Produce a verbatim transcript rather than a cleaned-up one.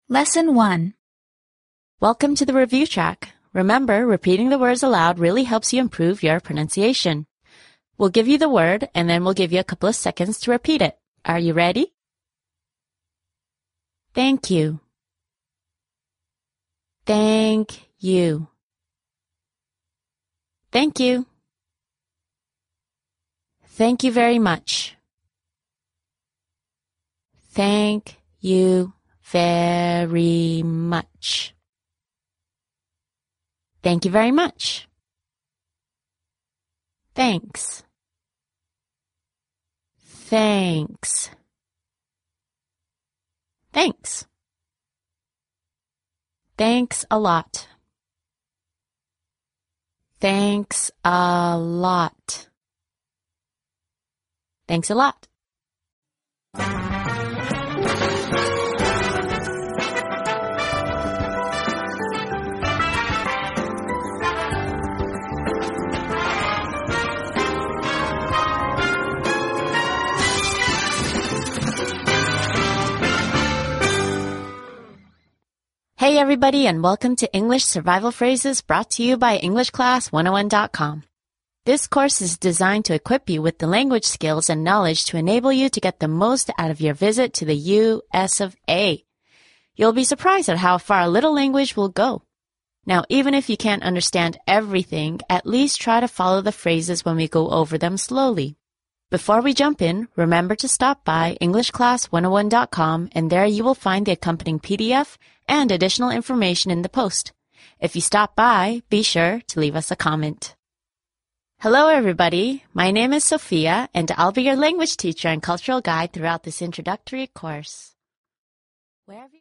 Lesson one. Welcome to the review track. Remember, repeating the words aloud really helps you improve your pronunciation. We'll give you the word, and then we'll give you a couple of seconds to repeat it. Are you ready? Thank you. Thank you. Thank you. Thank you very much. Thank you very much. Thank you very much. Thanks. Thanks. Thanks. Thanks a lot. Thanks a lot. Thanks a lot. Hey everybody, and welcome to English Survival Phrases brought to you by English Class one oh one dot com. This course is designed to equip you with the language skills and knowledge to enable you to get the most out of your visit to the U S of A. You'll be surprised at how far a little language will go. Now, even if you can't understand everything, at least try to follow the phrases when we go over them slowly. Before we jump in, remember to stop by English Class one oh one dot com, and there you will find the accompanying P D F and additional information in the post. If you stop by, be sure to leave us a comment. Hello everybody, my name is Sophia, and I'll be your language teacher and cultural guide throughout this introductory course. Where have you